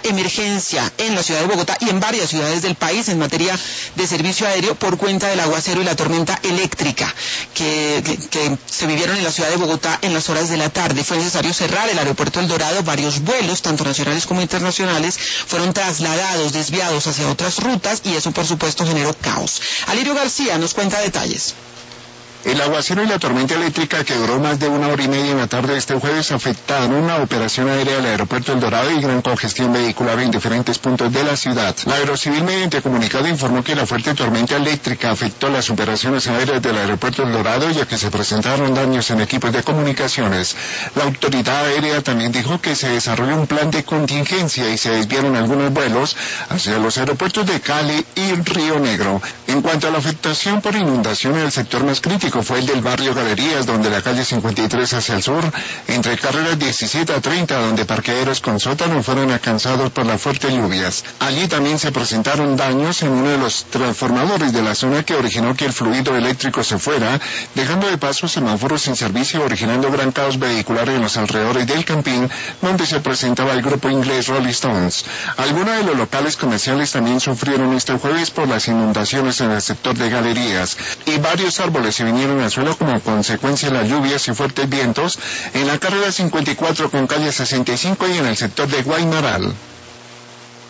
emergencia en la ciudad de Bogotá y en varias ciudades del país en materia de servicio aéreo por cuenta del aguacero y la tormenta eléctrica que se vivieron en la ciudad de Bogotá en las horas de la tarde. Fue necesario cerrar el aeropuerto El Dorado. Varios vuelos, tanto nacionales como internacionales, fueron trasladados, desviados hacia otras rutas, y eso por supuesto generó caos. Alirio García nos cuenta detalles. El aguacero y la tormenta eléctrica, que duró más de 1 hora y media en la tarde de este jueves, afectaron una operación aérea del aeropuerto El Dorado y gran congestión vehicular en diferentes puntos de la ciudad. La Aerocivil, mediante comunicado, informó que la fuerte tormenta eléctrica afectó las operaciones aéreas del aeropuerto El Dorado, ya que se presentaron daños en equipos de comunicaciones. La autoridad aérea también dijo que se desarrolló un plan de contingencia y se desviaron algunos vuelos hacia los aeropuertos de Cali y Río Negro. En cuanto a la afectación por inundación, el sector más crítico fue el del barrio Galerías, donde la calle 53 hacia el sur, entre carreras 17 a 30, donde parqueaderos con sótano fueron alcanzados por las fuertes lluvias. Allí también se presentaron daños en uno de los transformadores de la zona, que originó que el fluido eléctrico se fuera, dejando de paso semáforos sin servicio, originando gran caos vehicular en los alrededores del Campín, donde se presentaba el grupo inglés Rolling Stones. Algunos de los locales comerciales también sufrieron este jueves por las inundaciones en el sector de Galerías, y varios árboles se vinieron al suelo como consecuencia de las lluvias y fuertes vientos en la carrera 54 con calle 65 y en el sector de Guaymaral.